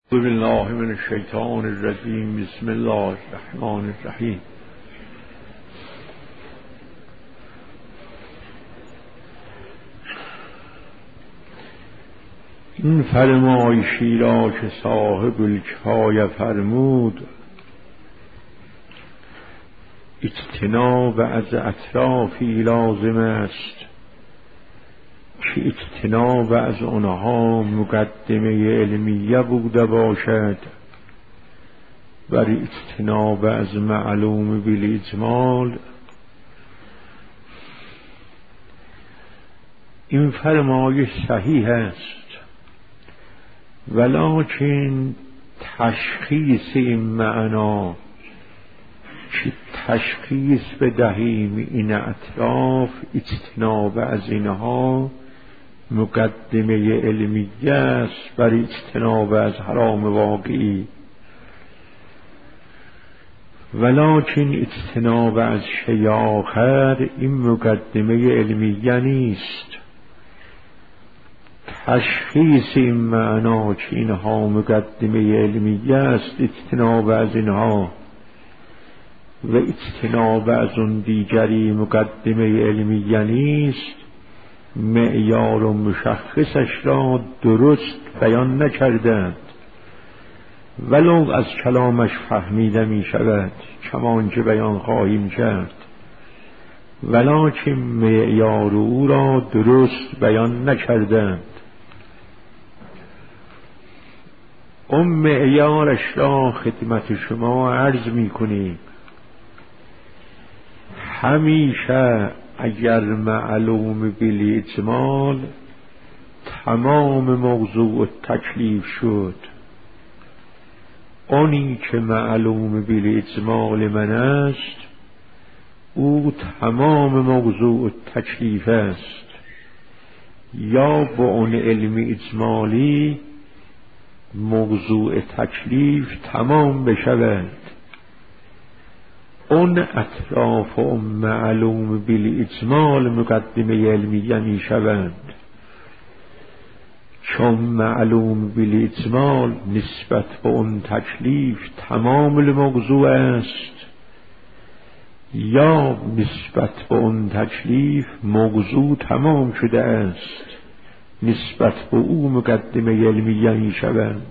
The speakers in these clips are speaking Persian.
بالله من الشیطان الرجیم. بسم الله الرحمن الرحیم. این فرمایشی را که صاحب الکفایه فرمود، اجتناب از اطرافی لازم است که اجتناب از آنها مقدمه علمیه بوده باشد، بر اجتناب از معلوم بالاجمال. این فرمایش صحیح است، ولکن تشخیص این معنا که تشخیص بدهیم این اطراف، اجتناب از اینها مقدمه علمیه است بر اجتناب از حرام واقعی، ولکن اجتناب از شیء آخر این مقدمه علمیه نیست. تشخیص این معنا که اینها مقدمه علمیه است، اجتناب از اینها، و اجتناب از اون دیگری مقدمه علمیه نیست، معیار و مشخصش را درست بیان نکردند، ولو از کلامش فهمیده می شود کمان که بیان خواهیم کرد، ولکن معیار او را درست بیان نکردند. اون معیارش را خدمت شما عرض می کنیم. همیشه اگر معلوم بالاجمال تمام موضوع تکلیف شد، آنی که معلوم بالاجمال من است او تمام موضوع تکلیف است، یا با اون علم اجمالی موضوع تکلیف تمام بشود. اون اطراف و معلوم بالاجمال مقدمه علمیه می شوند، چون معلوم بالاجمال نسبت به اون تکلیف تمام الموضوع است، یا نسبت به اون تکلیف موضوع تمام شده است، نسبت به او مقدمه علمیه می شوند.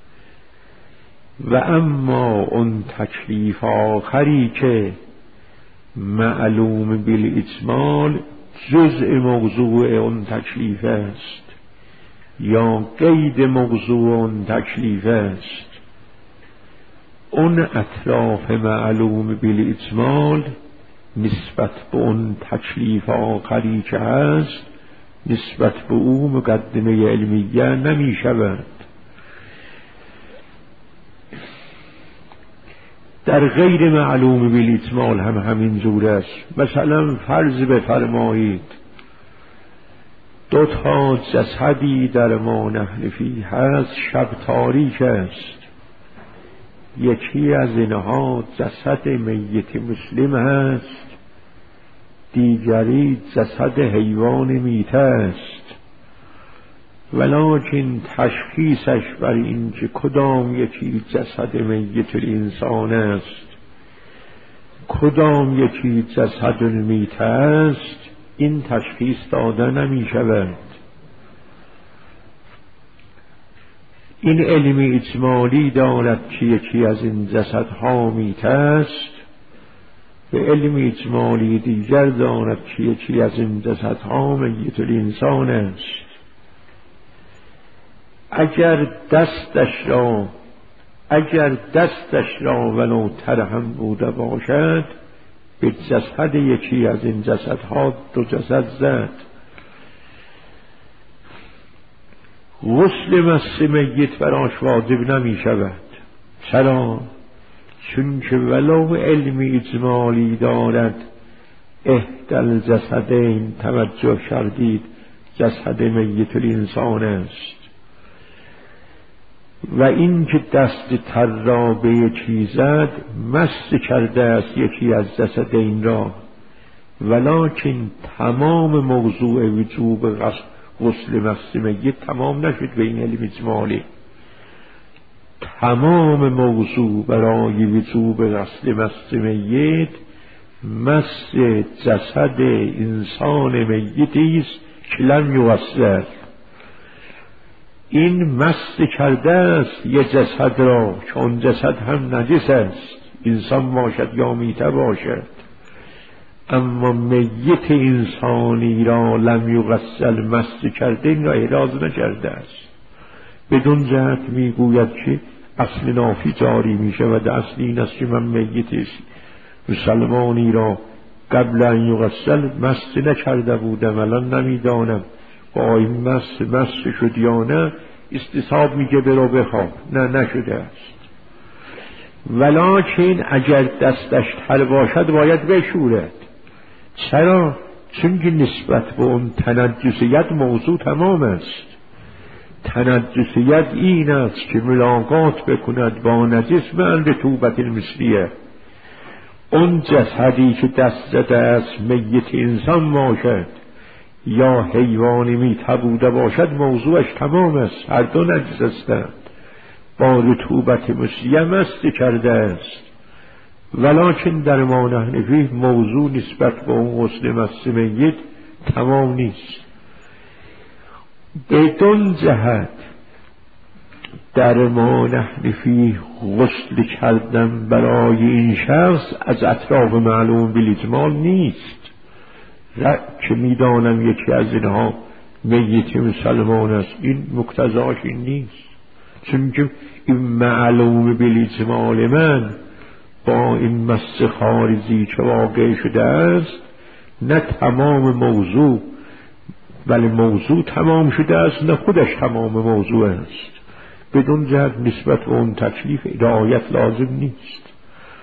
و اما اون تکلیف آخری که معلوم بالاجمال جزء موضوع اون تکلیف است یا قید موضوع اون تکلیف است، اون اطراف معلوم بالاجمال نسبت به اون تکلیف آخری که هست نسبت به او مقدمه علمیه نمی شود. در غیر معلوم بالاجمال هم همین جور است. مثلا فرض بفرمایید دو تا جسدی در ما نحنفی هست، شب تاریک است، یکی از اینها جسد میت مسلم است، دیگری جسد حیوان میته است، ولکن تشخیصش بر این که کدام یکی جسد میت الانسان است کدام یکی جسد المیته است، این تشخیص داده نمی شود. این علم اجمالی دارد که یکی از این جسدها میته است، و علم اجمالی دیگر دارد که یکی از این جسدها میت الانسان است. اگر دستش را ولو ترهم بوده باشد، به جسد یکی از این جسدها دو جسد زد. غسل مس میت براش واجب نمی شود. چرا؟ چون که ولو علم اجمالی دارد احدی الجسدین، توجه کردید، جسد میت الانسان است، و این که دست تر را به یکی زد مس کرده است یکی از جسدین را، ولکن تمام موضوع وجوب غسل مس میت تمام نشد به این علم اجمالی. تمام موضوع برای وجوب غسل مست میت مس جسد انسان میتی است که لم یغسل. این مس کرده است یه جسد را که اون جسد هم نجس است، انسان باشد یا میته باشد، اما میت انسانی را لم یغسل مس کرده، این را احراز نکرده است. بدون جهت میگوید که اصل نافی جاری می شود. اصل این است که من میت مسلمانی را قبل ان یغسل مس نکرده بودم، الان نمیدانم با این مس شد یا نه. استصحاب میگه برو بخواب، نه نشده است. ولکن اگر دستش تر باشد باید بشورد. چرا؟ چون که نسبت به اون تنجس موضوع تمام است. تنجس این است که ملاقات بکند با نجس من رطوبت المثلیه. اون جسدی که دست زده است میت انسان باشد یا حیوانی میته بوده باشد موضوعش تمام است، هر دو نجس هستند، با رطوبت مثلیه مست کرده است. ولکن در ما نحن فیه موضوع نسبت به اون غسل مس میت تمام نیست. بدون جهت در ما نحن فیه غسل کردن برای این شخص از اطراف معلوم بالاجمال نیست که میدانم یکی از اینها میت مسلمان است، این مقتضاش این نیست. چون که این معلوم بالاجمال من با این مس خارجی که واقع شده است نه تمام موضوع، ولی موضوع تمام شده است، نه خودش تمام موضوع است. بدون جهت نسبت به اون تکلیف رعایت لازم نیست.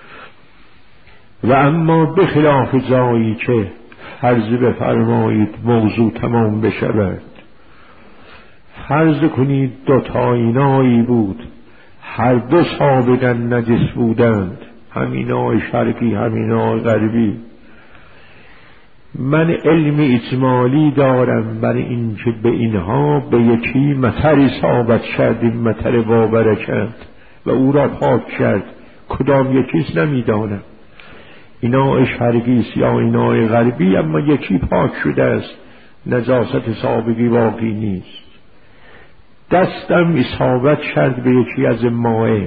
و اما به خلاف جایی که فرض بفرمایید موضوع تمام بشود، فرض کنید دو تا اینایی بود، هر دو سابقا نجس بودند، همینای شرقی همینای غربی. من علم اجمالی دارم بر این که به اینها به یکی مطر اصابت کرد، این مطر بابرکت و او را پاک کرد، کدام یکیست نمیدانم، اینا شرقی یا اینا غربی، اما یکی پاک شده است، نجاست سابقی باقی نیست. دستم اصابت کرد به یکی از مائه.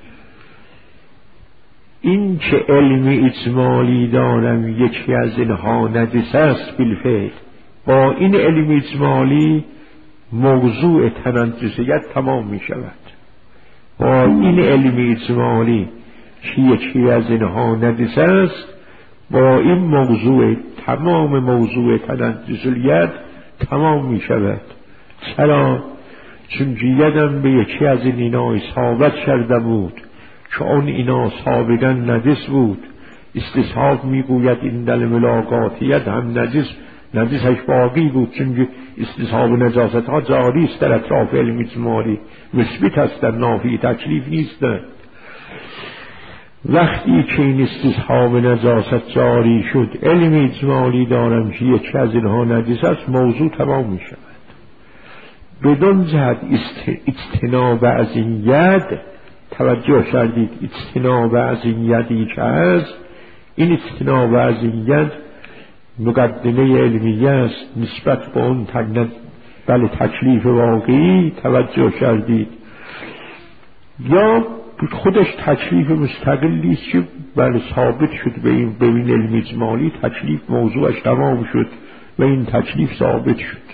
این که علم اجمالی دارم یکی از اینها نجس است بالفعل، با این علم اجمالی موضوع تنجسیت تمام می شود. با این علم اجمالی که یکی از اینها نجس است، با این موضوع تمام موضوع تنجسیت تمام می شود. چرا؟ چون که یدم به یکی از این اینا اصابت کرده بود که اون اینا سابقا نجس بود. استصحاب میگوید این دل ملاقاتیت هم نجسش باقی بود، چون که استصحاب نجاست ها جاری است در اطراف علم اجمالی، مثبت است، در نافی تکلیف نیستند. وقتی که این استصحاب نجاست جاری شد، علم اجمالی دارم که یکی از اینها نجس است، موضوع تمام می شود. بدون جهت اجتناب از این ید، توجه کردید، اجتناب از این یدی که هست، این اجتناب از این ید مقدمه علمیه است نسبت به اون بله تکلیف واقعی. توجه کردید، یا خودش تکلیف مستقلی است که بله ثابت شد به این علم اجمالی، تکلیف موضوعش تمام شد و این تکلیف ثابت شد.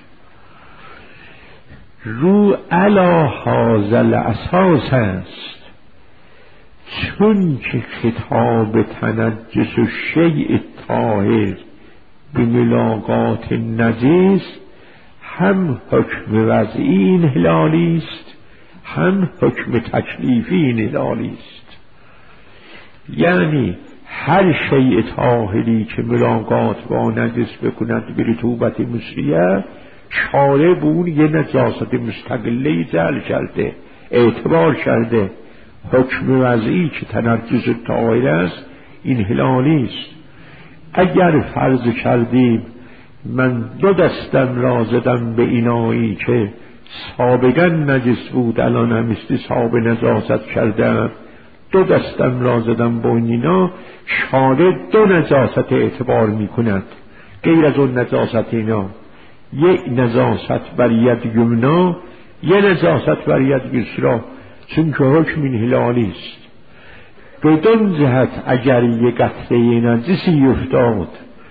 رو علی هذا اساس است، چون که خطاب تنجس و شیء طاهر به ملاقات نجس هم حکم وضعی انحلالی است، هم حکم تکلیفی انحلالی است. یعنی هر شیء طاهری که ملاقات با نجس بکند به رطوبت مثلیه، شارع به اون یه نجاست مستقله جعل کرده، اعتبار کرده. حکم وضعی که تنجس طاهر است انحلالی است. اگر فرض کردیم من دو دستم را زدم به اینایی که سابقا نجس بود الان همیستی صاحب نجاست کردم، دو دستم را زدم بوینینا. شارع دو نجاست اعتبار می کند غیر از اون نجاست اینا، یک نجاست بر ید یمنا، یک نجاست بر ید یسرا، چون که حکم این هلالی است. بدون جهت اگر یک قطره نجسی افتاد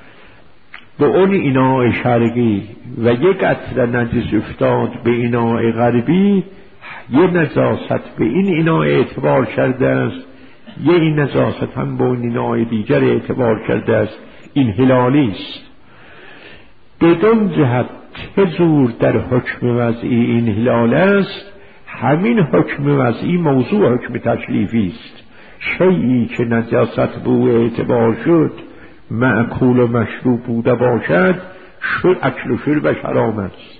به اون ایناء شرقی و یک قطره نجس افتاد به ایناء غربی، یک نجاست به این ایناء اعتبار کرده است، یک نجاست هم به اون ایناء دیگر اعتبار کرده است. این هلالی است. بدون جهت چه جور در حکم وضعی این هلال است، همین حکم وضعی موضوع حکم تکلیفی است. شیئی که نجاست بو اعتبار شد معکول و مشروب بوده باشد، اکل و شربش حرام است.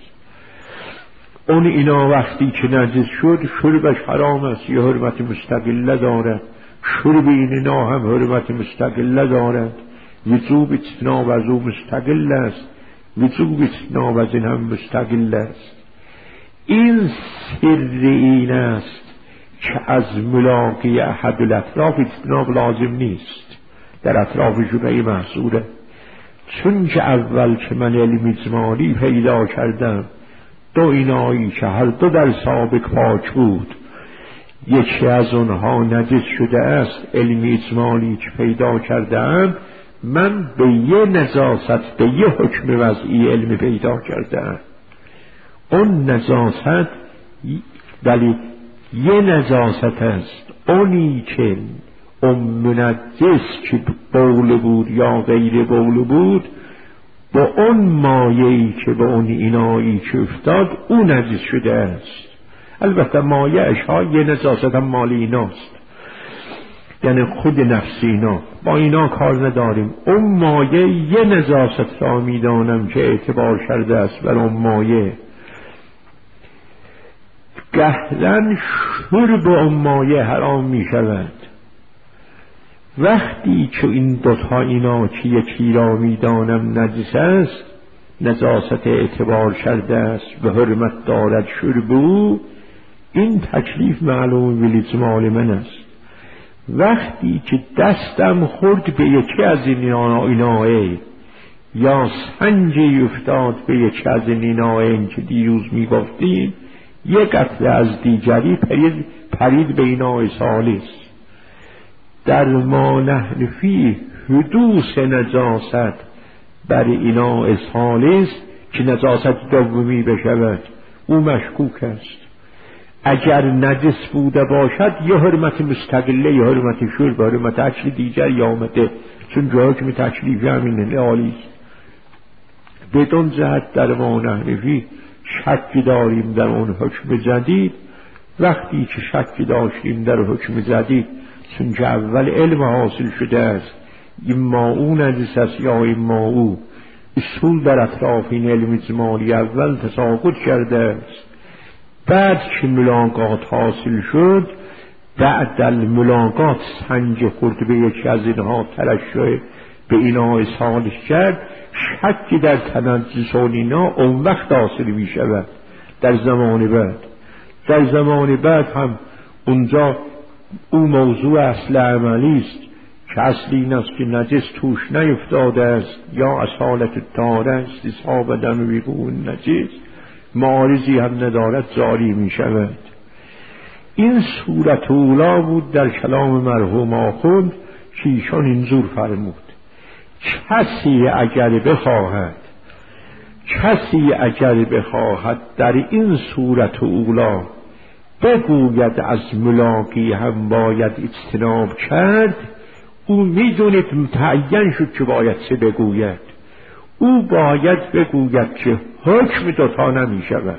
اون اینا وقتی که نجس شد شربش حرام است، یه حرمت مستقله دارد. شرب این اینا هم حرمت مستقله دارد. وجوب اجتناب از او مستقل است، وجوب اجتناب از این هم مستقل است. این سر این است که از ملاقی احد الاطراف اجتناب لازم نیست، در اطراف جمعی محصوله. چون که اول که من علم اجمالی پیدا کردم، دو اینایی که هر دو در سابق پاک بود، یکی از اونها نجس شده است، علم اجمالی که پیدا کردم من به یه نجاست به یه حکم وضعی علم پیدا کردم. اون نجاست ولی یه نجاست است، اونی که منجس که بول بود یا غیر بول بود، با اون مایه‌ای که به اون اینایی که افتاد اون نجس شده است. البته مایه اشها یه نجاست هم مال ایناست، یعنی خود نفس اینا، با اینا کار نداریم. اون مایه یه نجاست را میدانم که اعتبار کرده است بر اون مایه. گهلن شرب اون مایه حرام می شود. وقتی که این دوتا اینا که یکی را میدانم نجس است، نجاست اعتبار کرده است و حرمت دارد شربو، این تکلیف معلوم ولیجمال من است. وقتی که دستم خورد به یکی از این اینای یا سنجی افتاد به یکی از این اینای که دیروز میگفتیم، یک قطره از دیگری پرید به اینای ثالث، در ما نحن فی حدوث نجاست بر اینای ثالث که نجاست دومی بشود، او مشکوک است. اگر نجس بوده باشد یه حرمت مستقله، یه حرمت شرب، حرمت اکل دیگری آمده، چون حکم تکلیفی همین عالی است. بدون جهت در ما نحن فی شکی داریم در اون حکم جدید. وقتی که شکی داشتیم در حکم جدید، چون که اول علم حاصل شده است اما او نجس است یا اما او، اصول در اطراف این علم اجمالی اول تساقط کرده است. بعد که ملاقات حاصل شد، بعد الملاقات سنج خورد به یکی از اینها ترشح به اینها ثالث کرد، شکی در تنجس اینا اون وقت حاصل می شود در زمان بعد. در زمان بعد هم اونجا اون موضوع اصل عملی است که اصل این است که نجس توش نیفتاده است یا اصالت داره است، اصحاب دم بیگون نجس معارضی هم ندارد جاری می شود. این صورت اولا بود در کلام مرحوم آخوند که ایشان اینجور فرمود: کسی اگر بخواهد در این صورت اولا بگوید از ملاقی هم باید اجتناب کرد، او میدونید متعین شد که باید چه بگوید. او باید بگوید که حکم دوتا نمی شود،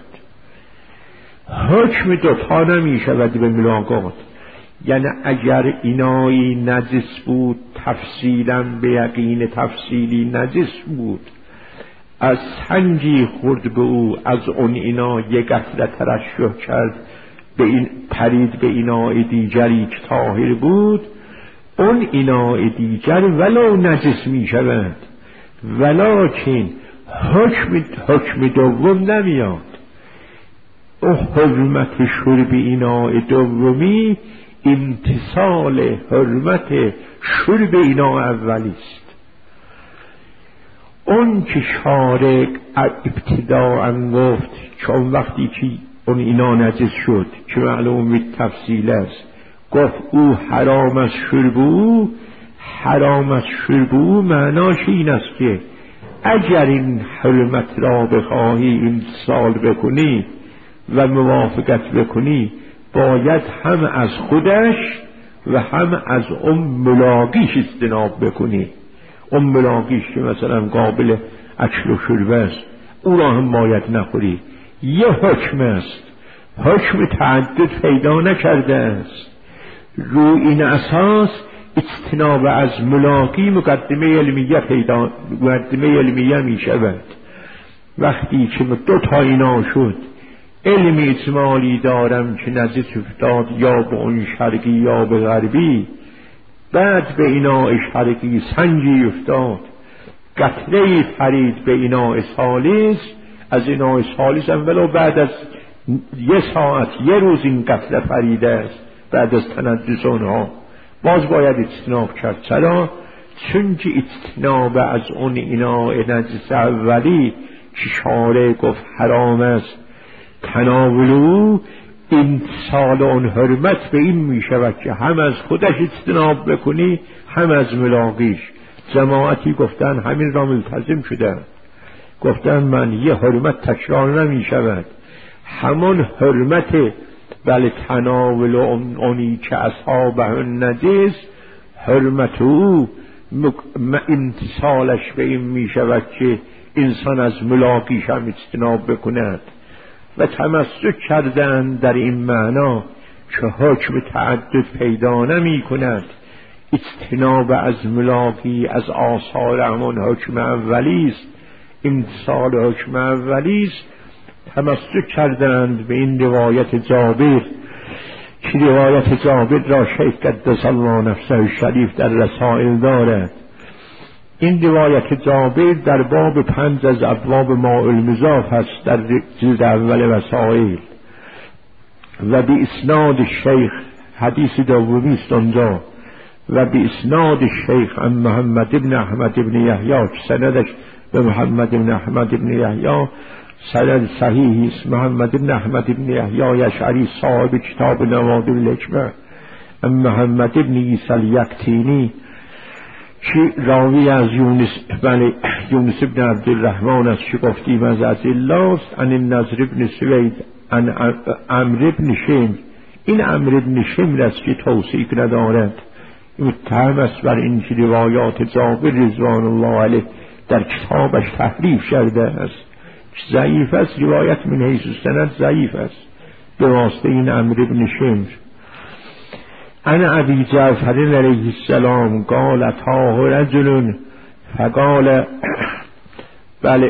حکم دوتا نمی شود به ملاقات. یعنی اگر اینایی نجس بود تفصیلا به یقین تفصیلی نجس بود، از سنجی خورد به او، از اون اینا یک قطره ترشح کرد به این پرید به اینای دیگری که طاهر بود، اون اینای دیگر ولو نجس می شود ولکن حکم دوم نمیاد. حرمت شرب ایناء دومی امتثال حرمت شرب ایناء اولی است. اون که شارع ابتداء گفت چون وقتی که اون اینا نجس شد که معلوم به تفصیل است، گفت او حرام از شرب او، حرام از شرب او معناش این است که اگر این حرمت را بخواهی امتثال بکنی و موافقت بکنی، باید هم از خودش و هم از اون ملاقیش اجتناب بکنی. اون ملاقیش که مثلا قابل اکل و شرب است، او را هم باید نخوری. یه حکم است، حکم تعدد پیدا نکرده است. رو این اساس اجتناب از ملاقی مقدمه علمیه می شود. وقتی که دو تا اینا شد، علم اجمالی دارم که نجس افتاد یا به اون شرقی یا به غربی، بعد به اینا شرقی سنجی افتاد، قطره پرید به اینا ثالث، از اینا ثالث هم ولو بعد از یه ساعت یه روز این قطره پریده است، بعد از تنجس اونها باز باید اجتناب کرد. چرا؟ چون که اجتناب از اون اینا نجس اولی که شارع گفت حرام است تناول او، امتثال اون حرمت به این می شود که هم از خودش اجتناب بکنی هم از ملاقیش. جماعتی گفتن همین را ملتزم شدن، گفتن من یه حرمت تکرار نمی شود، همون حرمت بله تناول اونی که اصحابه نجس، حرمت او امتثالش به این می شود که انسان از ملاقیش هم اجتناب بکند. و تمسک کردن در این معنا که حکم تعدد پیدا نمی کند، اجتناب از ملاقی از آثار همون حکم اولی است، امتثال حکم اولی است. تمسک کردند به این روایت جابر که روایت جابر را شیخ قدس الله نفسه شریف در رسائل دارد. این روایت جابر در باب 5 از ابواب ماء المضاف هست در جلد اول رسائل، و به اسناد شیخ حدیث دومی است آنجا، و به اسناد شیخ عن محمد بن احمد بن یحیی، سندش به محمد بن احمد بن یحیی سند صحیح است. محمد بن احمد بن یحیی اشعری صاحب کتاب نوادر الحکمه، محمد بن عیسی الیکتینی که راوی از یونس بن عبدالرحمن است که گفتیم از الله است، عن النضر بن سوید عن عمرو بن شمر. این عمرو بن شمر است که توثیق ندارد، متهم است بر این که روایات جابر رضوان الله علیه در کتابش تحریف کرده است، ضعیف است. روایت من حیث السند ضعیف است به واسطه این عمرو بن شمر. انا ابی جعفر علیه السلام قال اتاه رجل فقال بله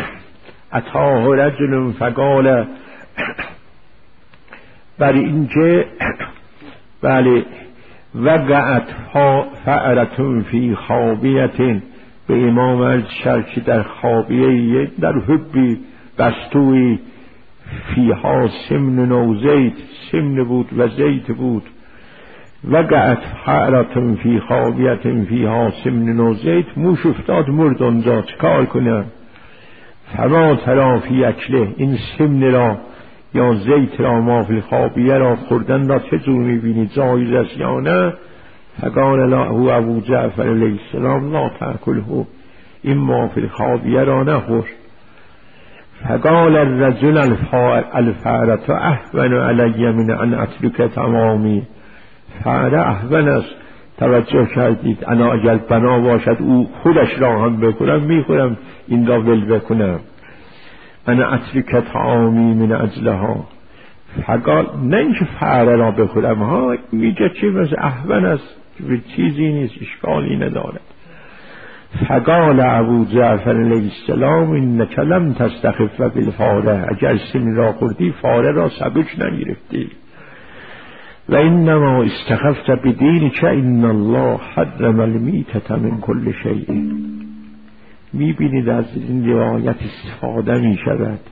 اتاه رجل فقال، بر اینکه بله وقعت فأرة فی خابیت، به امام عرض شرکی در خابیه در حبی بستوی فیها سمن و زیت، سمن بود و زیت بود. وقعت فأرة فی خابیت فیها سمن و زیت، موش افتاد مرد آنجا، چه کار کنم؟ فما ترا فی اکله، این سمن را یا زیت را ما فی خابیه را خوردن را چه جور میبینید، جایز است یا نه؟ فقال له ابو جعفر علیه السلام لا تأکله، این ما فی خابیه را نخور. فقال الرجل الفأرة اهون علی من ان اترک تمامی، فأره اهون است. توجه کردید؟ انا اگر بنا باشد او خودش را هم بکنم میخورم، این را ول بکنم. انا اترک طعامی من اجلها، فقال نه اینکه فأره را بخورم ها، میگه چه مثل اهون است، چیزی نیست، اشکالی ندارد. فقال ابو جعفر علیه السلام انک لم تستخف بالفاره، اگر سم را خوردی فاره را سبک نگرفتی. و انما استخفت بدینک ان الله حرم المیتة من کل شیء. میبینید از این روایت استفاده می شود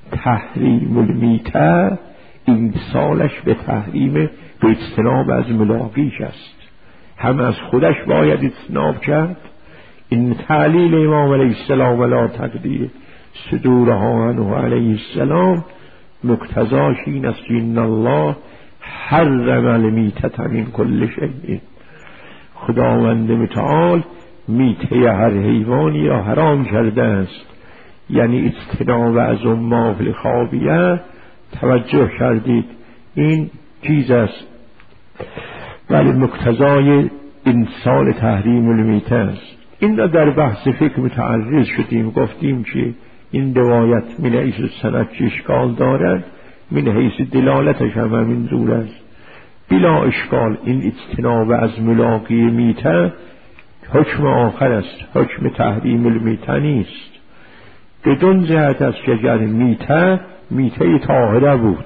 تحریم المیته این سالش به تحریم به اجتناب از ملاقیش است. هم از خودش باید اجتناب کرد. این تعلیل امام علیه السلام ولا تقدیر صدورها عنه علیه السلام مقتضاش این است که ان الله حرم المیتة من کل شیء، خداوند متعال میته هر حیوانی را حرام کرده است. یعنی اجتناب از ما فی الخابیه، توجه کردید این چیز است، ولی مقتضای انسان تحریم المیته است. این را در بحث فقه متعرض شدیم، گفتیم که این روایت من حیث سند که اشکال دارد، من حیث دلالتش هم همین جور است. بلا اشکال این اجتناب از ملاقی میته حکم آخر است، حکم تحریم المیته نیست. بدون جهت است که اگر میته طاهره بود،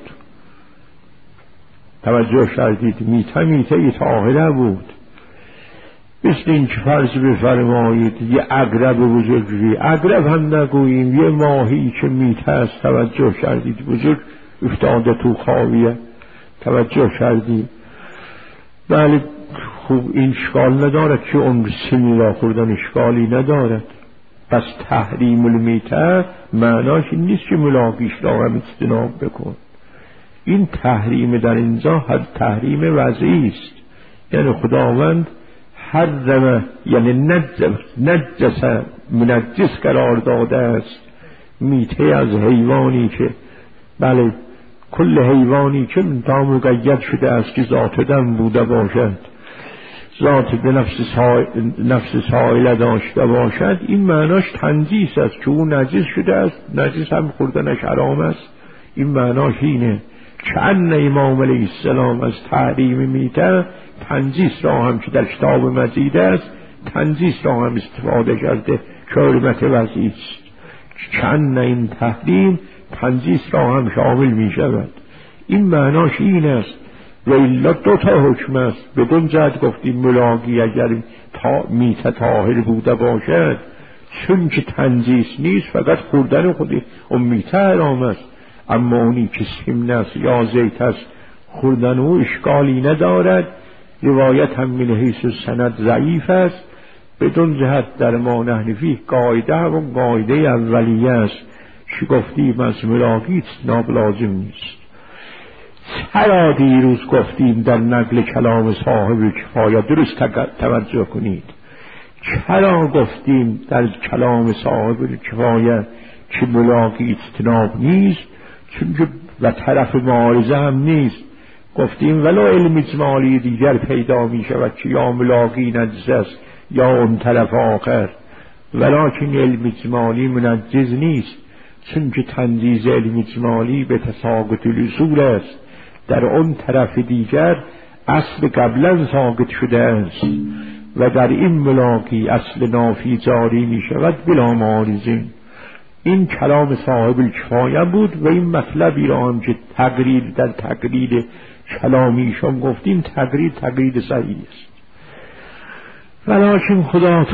توجه کردید، میته طاهره بود. مثل این که فرض بفرمایید یه عقرب بزرگی، عقرب هم نگوییم، یه ماهی که میته است، توجه کردید، بزرگ افتاده تو خاویه، توجه کردید. بله خوب این اشکال ندارد که عمر سنی را خوردن اشکالی ندارد. پس تحریم المیته معناش این نیست که ملاقیش را هم اجتناب بکن. این تحریم در اینجا تحریم وضعی است، یعنی خداوند حرم، یعنی منجس قرار داده است میته از حیوانی که بله کل حیوانی که تا مقید شده است که ذات دم بوده باشد، ذات به نفس سائله داشته باشد، این معناش تنجیس است که او نجس شده است، نجس هم خوردنش حرام است. این معناش اینه که ان امام علیه السلام از تحریم میته تنجیس را هم که در کتاب مجید است، تنجیس را هم استفاده کرده که حرمت وضعی است. که ان این تحریم تنجیس را هم شامل می شود. این معناش این است. و الا دو تا حکم است. بدون جهت گفتیم ملاقی اگر میته طاهر بوده باشد، چون که تنجیس نیست، فقط خوردن خودی اون میته حرام است. اما اونی که سمن است یا زیت است، خوردن او اشکالی ندارد. روایت هم من حیث سند ضعیف است. بدون جهت در ما نحنفی قاعده و قاعده اولیه است که گفتیم از ملاقی اجتناب لازم نیست. چرا دیروز گفتیم در نقل کلام صاحب کفایه، درست توجه کنید، چرا گفتیم در کلام صاحب کفایه که ملاقی اجتناب نیست؟ چون و طرف معارضه هم نیست. گفتیم ولو علم اجمالی دیگر پیدا می شود که یا ملاقی نجس است یا اون طرف آخر، ولکن علم اجمالی منجز نیست، چون که تنجیز علم اجمالی به تساقط الاصول است. در اون طرف دیگر اصل قبلا ساقط شده است و در این ملاقی اصل نافی جاری می شود بلا معارضین. این کلام صاحب الکفایه بود و این مطلبی را هم که تقریر در تقریر کلامیشان گفتیم تقریر صحیح است. ولکن خدا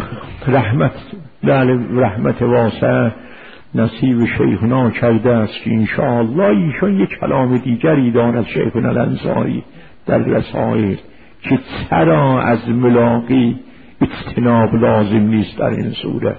رحمت واسع نصیب شیخنا کرده است که انشاءالله ایشان یک کلام دیگری دارد شیخنا الانصاری در رسائل که چرا از ملاقی اجتناب لازم نیست. در این صورت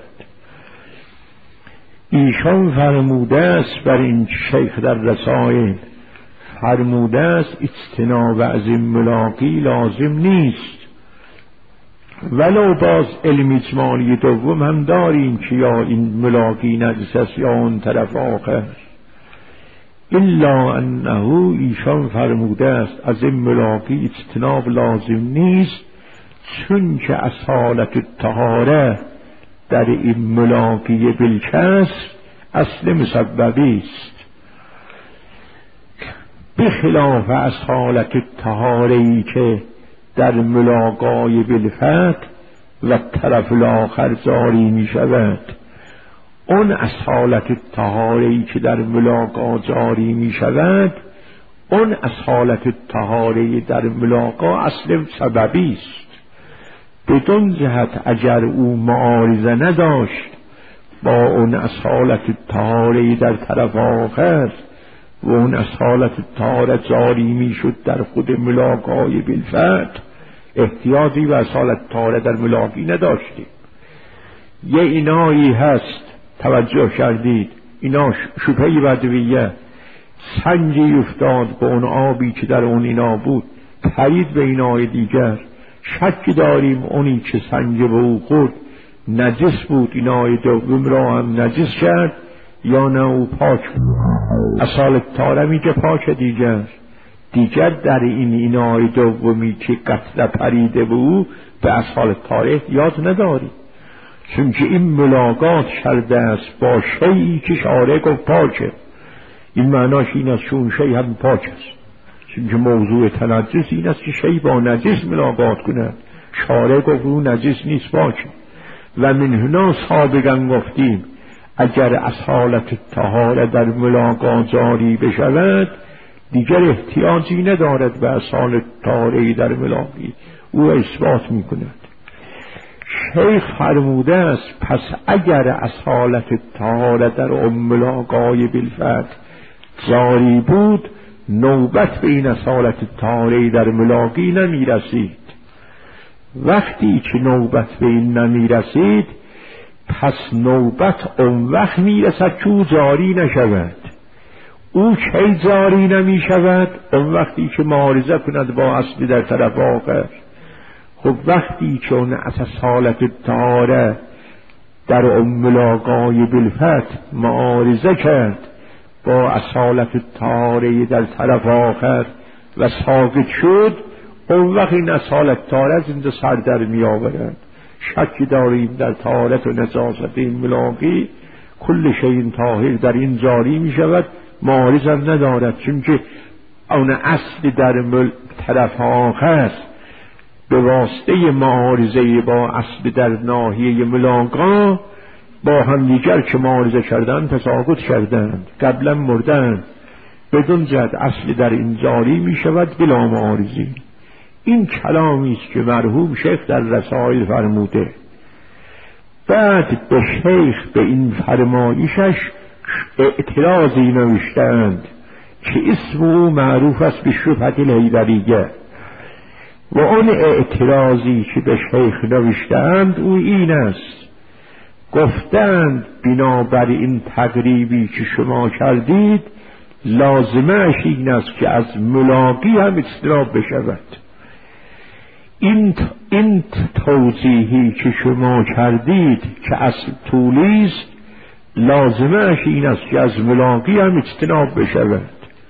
ایشان فرموده است، بر این شیخ در رسائل فرموده است اجتناب از این ملاقی لازم نیست. ولو باز علم اجمالی دوم هم داریم که یا این ملاقی نجس است یا اون طرف آخر، الا انه ایشان فرموده است از این ملاقی اجتناب لازم نیست، چون که اصالت الطهاره در این ملاقی بالکسر اصل مسببی است، بخلاف اصالت الطهاره‌ای که در ملاقای بالفتح و طرف الاخر جاری می شود. اون اصالت الطهاره‌ای که در ملاقا جاری می شود، اون اصالت الطهاره‌ای در ملاقا اصل سببی است. بدون جهت اگر او معارضه نداشت با اون اصالت طهاره در طرف آخر و اون اصالت طهاره جاری میشد در خود ملاقای بالفتح، احتیاجی به اصالت طهاره در ملاقی نداشتیم. یه اینایی هست توجه کردید، اینا شبهه بدویه، سنگی افتاد به اون آبی که در اون اینا بود، پرید به اینای دیگر، شک داریم اونی که سنگ به او خورد نجس بود، اینای دوم را هم نجس کرد یا نه او پاک بود. اصالت طهاره میگه پاک دیگر در این اینای دومی که قطره پریده بود به اصالت طهاره احتیاج نداری، چون که این ملاقات کرده است با شیئی که شارع گفت پاکه. این معناش این است که اون شیء هم پاک است، چون که موضوع تنجس این است که شیء با نجس ملاقات کند، شارع گفت اون نجس نیست پاکه. و من هنا سابقا گفتیم اگر اصالت طهاره در ملاقات جاری بشود دیگر احتیاجی ندارد به اصالت طهاره در ملاقی، او اثبات می کند. شیخ فرموده است پس اگر اصالت طهاره در ملاقای بالفتح جاری بود نوبت به این اصالت طهاره در ملاقی نمی رسید. وقتی که نوبت به این نمی رسید پس نوبت اون وقت می رسد که او جاری نشود. او کی جاری نمی شود؟ اون وقتی که معارضه کند با اصلی در طرف آخر. خب وقتی که اون اصالت طهاره در ملاقای بالفتح معارضه کرد با اصالت طهاره در طرف آخر و ساقط شد، اون وقت این اصالت طهاره زنده سر در می آورد. شکی داریم در طهارت و نجاست این ملاقی کل شیء طاهر در این جاری می شود، معارض هم ندارد، چون که اون اصل در طرف آخر به واسطه معارضه با اصل در ناحیه ملاقا با هم دیگر که معارضه کردند تساقط کردند، قبلا مردند، بدون جد اصل در این جاری می شود بلا معارضی. این کلامی است که مرحوم شیخ در رسائل فرموده. بعد به شیخ به این فرمایشش اعتراضی نوشتند که اسم او معروف است به شبهه الحیدریه و اون اعتراضی که به شیخ نوشتند او این است، گفتند بنابر این تقریبی که شما کردید لازمش این است که از ملاقی هم اجتناب بشود. این توضیحی که شما کردید که اصل طولی است لازمش این است که از ملاقی هم اجتناب بشود.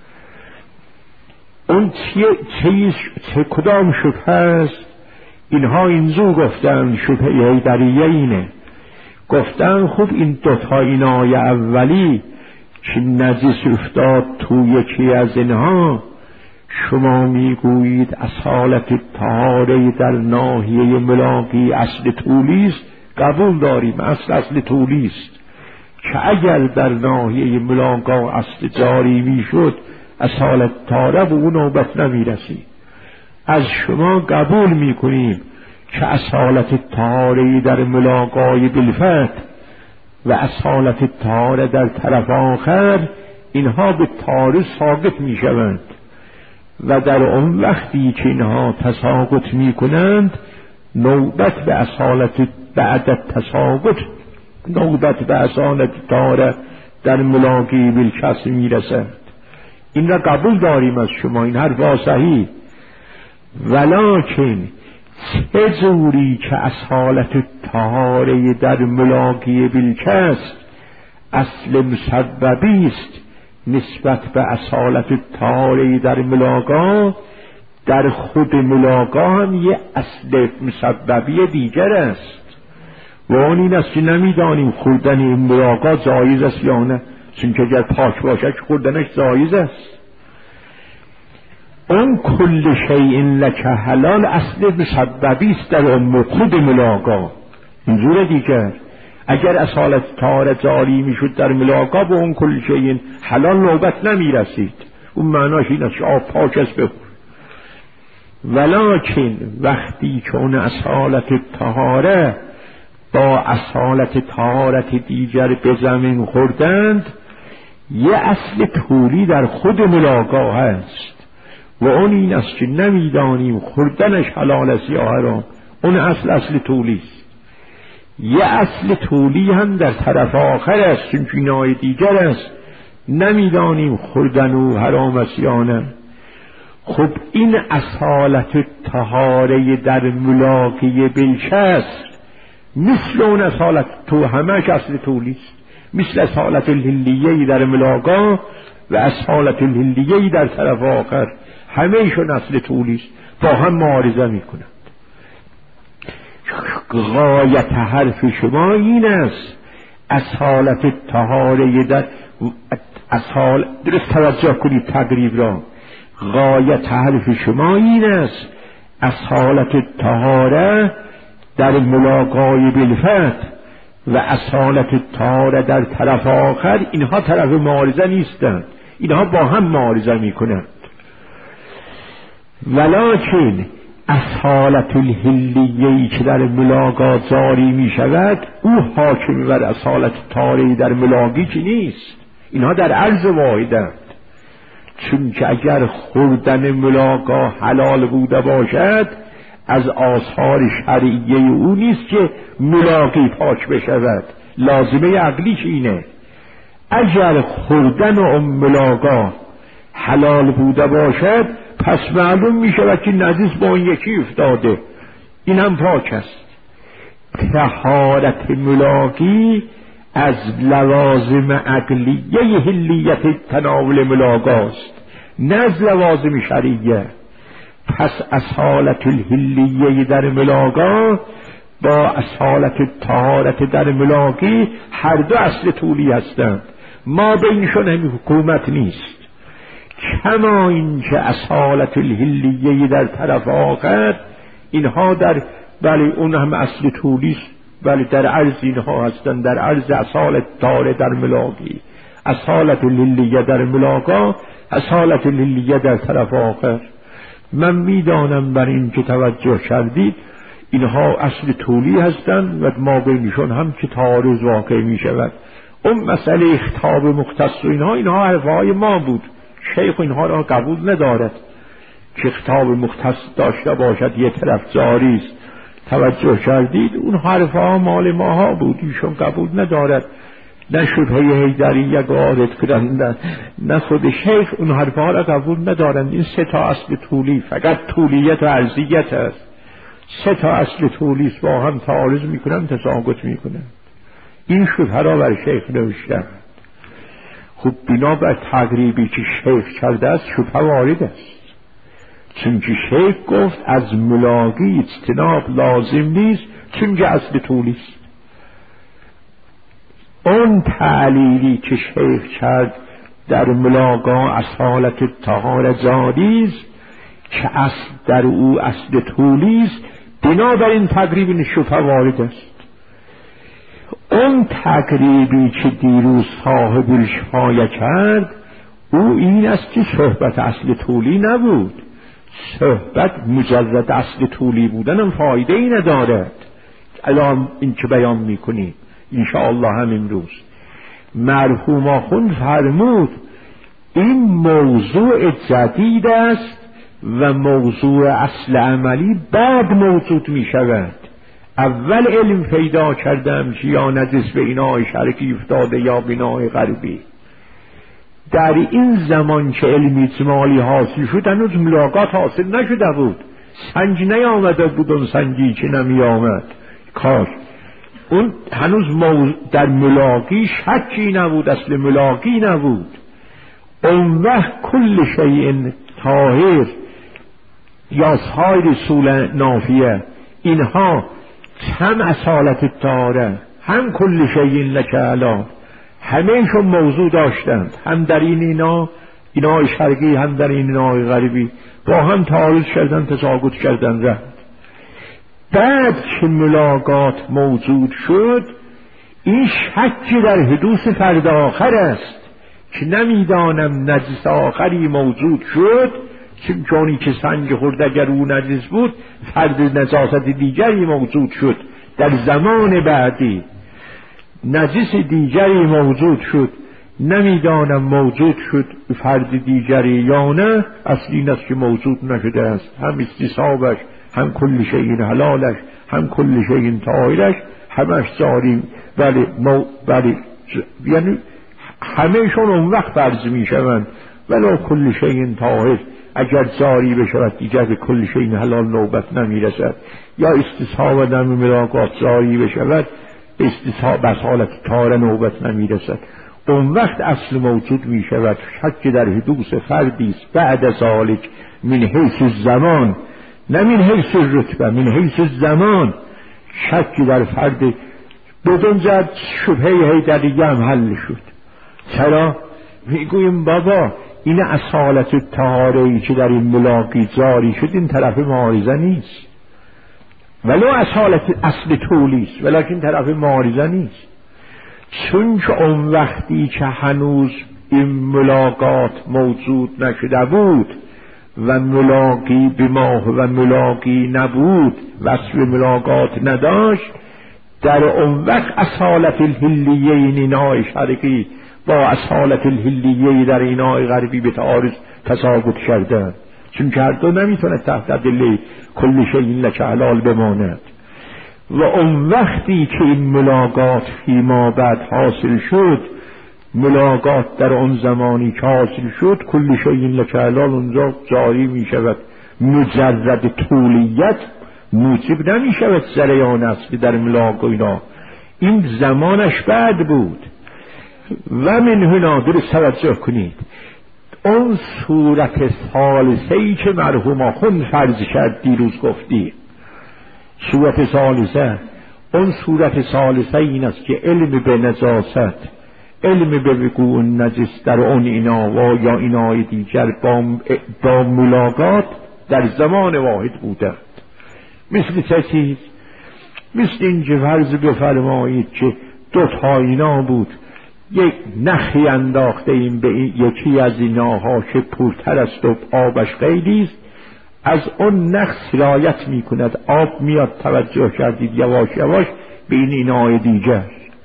اون چه کدام شبهه است؟ اینها اینجور گفتن شبهه حیدریه اینه، گفتن خب این دوتا اینای اولی که نجس افتاد تو یکی از اینها شما میگویید اصالت طهاره در ناحیه ملاقی اصل طولی است، قبول داریم اصل طولی است که اگر در ناحیه ملاقا اصل جاری میشد اصالت طهاره به اون نوبت نمیرسید. از شما قبول میکنیم که اصالت طهاره در ملاقای بالفتح و اصالت طهاره در طرف آخر اینها به طهاره ساقط میشوند و در اون وقتی که اینها تساقط میکنند نوبت به اصالت بعد تساقط نوبت به اصالت طهاره در ملاقی بالکسر میرسد. این را قبول داریم از شما، این حرف صحیح، ولکن چه جوری که اصالت طهاره در ملاقی بالکسر اصل مسببی است نسبت به اصالت طهاره در ملاقا، در خود ملاقا هم یه اصل مسببی دیگر است و اون این است که نمیدانیم خوردن این ملاقا جایز است یا نه، چون که اگر پاک باشد خوردنش جایز است. اون کل شیء لک حلال اصل مسببی است در خود ملاقا. اینجور دیگر اگر اصالت طهاره جاری میشد در ملاقا به اون کل شیء حلال نوبت نمی رسید. اون معناش این است که آب پاک است بخور. ولکن وقتی که اون اصالت طهاره با اصالت طهارت دیگر به زمین خوردند، یه اصل طولی در خود ملاقا هست و اون این است که نمیدانیم خوردنش حلال است یا حرام. اون اصل طولی است. یه اصل طولی هم در طرف آخر است، چون نوع دیگر است، نمیدانیم خوردن او حرام است یا نه. خب این اصالت طهاره در ملاقی بلچست مثل اون اصالت تو همش اصل طولی است، مثل اصالت الهلیه‌ای در ملاقا و اصالت الهلیه‌ای در طرف آخر، همه‌شون اصل طولی است، با هم معارضه میکنند. غایت حرف شما این است اصالت طهاره در درست توجه کنید تقریب را. غایت حرف شما این است اصالت طهاره در ملاقای بالفتح و اصالت طهاره در طرف آخر، اینها طرف معارضه نیستند، اینها با هم معارضه میکنند. ولکن اصالت الهلیه‌ای که در ملاقات جاری می شود او حاکم بر اصالت طهاره در ملاقی که نیست، اینها در عرض واحدند. چون که اگر خوردن ملاقا حلال بوده باشد از آثار شرعیه او نیست که ملاقی پاک بشود، لازمه عقلیش اینه. اگر خوردن اون ملاقا حلال بوده باشد پس معلوم می شود که نجس با اون یکی افتاده، این هم پاک است. طهارت ملاقی از لوازم عقلیه حلیت تناول ملاقاست، نه از لوازم شرعیه. پس اصالت الحلیه در ملاقا با اصالت طهارت در ملاقی هر دو اصل طولی هستند، ما بینشون هم حکومت نیست. کما این که اصالت الحلیه در طرف آخر، اینها در بله اون هم اصل طولی است، ولی در عرض اینها هستند، در عرض اصالت طهاره در ملاقی، اصالت الحلیه در ملاقا، اصالت الحلیه در طرف آخر. من میدانم بر این که توجه کردید اینها اصل طولی هستند و ما بینشون هم که تعارض واقع می شود. اون مسئله خطاب مختص و اینها حرفهای ما بود، شیخ اینها را قبول ندارد که خطاب مختص داشته باشد یه طرف جاری است. توجه کردید اون حرفها مال ماها بود، ایشون قبول ندارد. نه شبهه حیدریه وارد کردند، نه خود شیخ اون حرفها را قبول ندارند. این سه تا اصل طولی، فقط طولیت و عرضیت است. سه تا اصل طولی است، با هم تعارض میکنن، تساقط میکنن. این شبهه را بر شیخ نوشتند. خب بنا بر تقریبی که شیخ کرده است شبهه وارد است، چون که شیخ گفت از ملاقی اجتناب لازم نیست چون که اصل طولی است. اون تعلیلی که شیخ کرد در ملاقا اصالت طهاره جاری است که اصل در او اصل طولی است، بنابراین تقریب شبهه وارد است. اون تقریبی که دیروز صاحب الشفایه کرد او این است که صحبت اصل طولی نبود، صحبت مجرد اصل طولی بودن هم فایده ای ندارد. الان این که بیان میکنیم انشاءالله هم امروز مرحوم آخوند فرمود این موضوع جدید است و موضوع اصل عملی بعد موجود می شود. اول علم پیدا کردم که یا نجس به اینای شرقی افتاده یا بینای غربی. در این زمان که علم اجمالی حاصل شد هنوز ملاقات حاصل نشده بود، سنج نیامده بود، اون سنجی که نمی آمد کاش اون هنوز در ملاقی شکی نبود، اصل ملاقی نبود. اون وقت کل شیء طاهر یا سایر رسول نافیه اینها هم اصالت طهاره هم کل شیء لک علی همهشون موضوع داشتند، هم در اینای شرقی هم در اینای غربی، با هم تعارض کردن، تساقط کردن رفت. بعد که ملاقات موجود شد این شک در حدوث فرد آخر است که نمیدانم نجس آخری موجود شد، چونی که سنگ خورد اگر او نجس بود فرد نجاست دیگری موجود شد در زمان بعدی نجس دیگری موجود شد، نمیدانم موجود شد فرد دیگری یا نه، اصل این است که موجود نشده است. هم استصحابش، هم کل شیء حلالش، هم کل شیء طاهرش، همش جاری. ولی یعنی همهشون اون وقت فرض می شوند ولی کل شیء طاهر اگر جاری بشود دیگر به کل شیء حلال نوبت نمی رسد، یا استصحاب دم ملاقات جاری بشود استصحاب بس حالت طاهر نوبت نمی رسد. اون وقت اصل موجود می شود. شک در حدوث فردی است بعد از ذالک من حیث الزمان، نه من حیث الرتبه، من حیث الزمان. شک در فرد بدون جد شبهه هیدریه هم حل شد. چرا؟ میگویم بابا این اصالت طهاره‌ای که در این ملاقی جاری شد این طرف معارضه نیست، ولو اصالت اصل طولی است ولیکن طرف معارضه نیست. چون که اون وقتی که هنوز این ملاقات موجود نشده بود و ملاقی به ماه و ملاقی نبود، وصف ملاقات نداشت، در اون وقت اصالت الحلیه این اینای شرقی با اصالت الحلیه در اینای غربی به تعارض تساقط کردن، چون که هر دو نمیتونه تحت ادله کل شیء لک حلال بماند. و اون وقتی که این ملاقات فیما بعد حاصل شد، ملاقات در اون زمانی که حاصل شد کل شیء لک حلال اونجا جاری می شود. مجرد طولیت موجب نمی شود جریان است در ملاقات اینا، این زمانش بعد بود. و من هنا درست توجه کنید اون صورت ثالثه‌ای که مرحوم آخوند فرض کرد دیروز گفتی، صورت ثالثه، اون صورت ثالثه این است که علم به نجاست، علم به وقوع نجس در اون اینا و یا اینای دیگر با ملاقات در زمان واحد بوده. مثل چه چیز؟ مثل این که فرض بفرمایید که دو تا اینا بود، یک نخی انداخته این به یکی از ایناها که پرتر است و آبش خیلی است، از اون نخ سرایت می کند، آب میاد، توجه کردید یواش یواش به این اینای دیگر.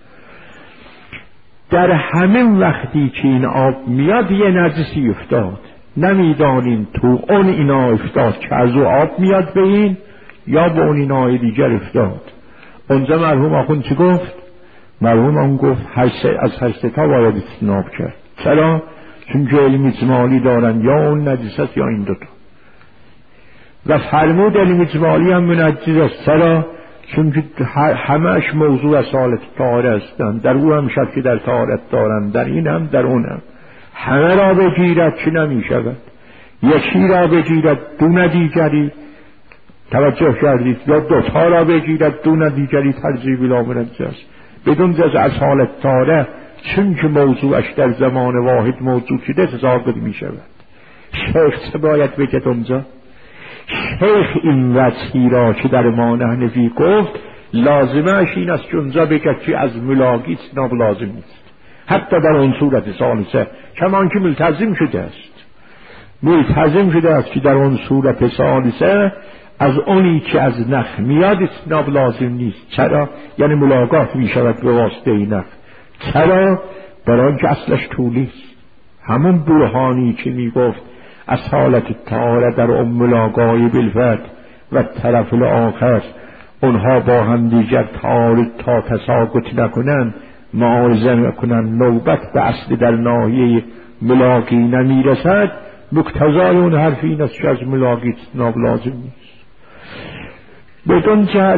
در همین وقتی که این آب میاد یه نجسی افتاد، نمیدانیم تو اون اینا افتاد که از او آب میاد به این یا به اون اینای دیگر افتاد. اونجا مرحوم آخوند چی گفت؟ مرحوم آن گفت از هشت تا باید استناب کرد. چرا؟ چون که علم اجمالی دارن، یا اون نجست یا این دوتا. و فرمود علم اجمالی هم منجز است. چرا؟ چون که همش موضوع اصالت طهارت هستند، در او هم شک در طهارت دارند، در این هم در اون هم. همه را بگیرد که نمی شود، یکی را بگیرد دون دیگری، توجه کردید، یا دوتا را بگیرد دون دیگری ترجیح بلا منجز بدون جز اصالت طهارت، چون که موضوعش در زمان واحد موجود شده تساقط می شود. شیخ چه باید بگد اونجا؟ شیخ این وجهی را که در امام حنفی گفت لازمش این است که اونجا بگد که از ملاقی استناب لازم نیست، حتی در اون صورت ثالثه کمان که ملتزم شده است، ملتزم شده است که در اون صورت ثالثه از اونی که از نخ میاد استناب لازم نیست. چرا؟ یعنی ملاقات می شود به واسطه این نخ. چرا؟ برای اینکه اصلش طولی است. همون برهانی که می گفت از حالت طهارت در اون ملاقای بالفرد و طرف الاخر اونها با هم دیگر تا تساقط نکنن، معارضه نکنن، نوبت به اصل در ناحیه ملاقی نمی رسد، مقتضای اون حرف این است که از ملاقی استناب لازم نیست. بدون جهت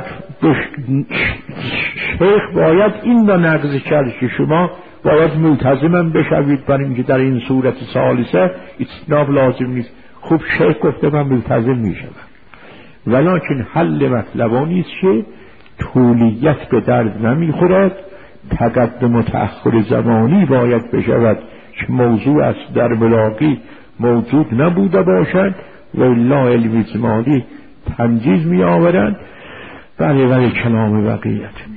شیخ باید این را نقض کرد که شما باید ملتزمم بشوید برای اینکه در این صورت ثالثه استناب لازم نیست. خوب شیخ گفته من ملتزم می شدم، ولیکن حل مطلب نیست که طولیت به درد نمی خورد، تقدم و تأخر زمانی باید بشود که موضوع است در ملاقی موجود نبوده باشد و الا علم اجمالی تنجیز می آورند. ولی کلام بقیت